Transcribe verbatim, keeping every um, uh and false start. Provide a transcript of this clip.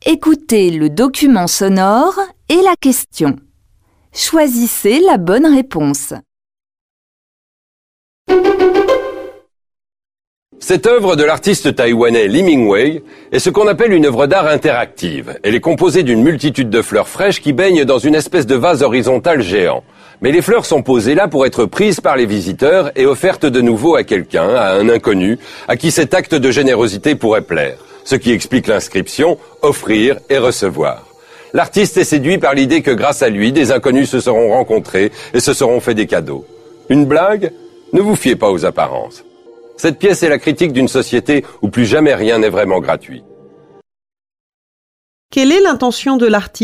Écoutez le document sonore et la question. Choisissez la bonne réponse. Cette œuvre de l'artiste taïwanais Lee Ming-wei est ce qu'on appelle une œuvre d'art interactive. Elle est composée d'une multitude de fleurs fraîches qui baignent dans une espèce de vase horizontal géant. Mais les fleurs sont posées là pour être prises par les visiteurs et offertes de nouveau à quelqu'un, à un inconnu, à qui cet acte de générosité pourrait plaire. Ce qui explique l'inscription « Offrir et recevoir ». L'artiste est séduit par l'idée que grâce à lui, des inconnus se seront rencontrés et se seront fait des cadeaux. Une blague? Ne vous fiez pas aux apparences. Cette pièce est la critique d'une société où plus jamais rien n'est vraiment gratuit. Quelle est l'intention de l'artiste ?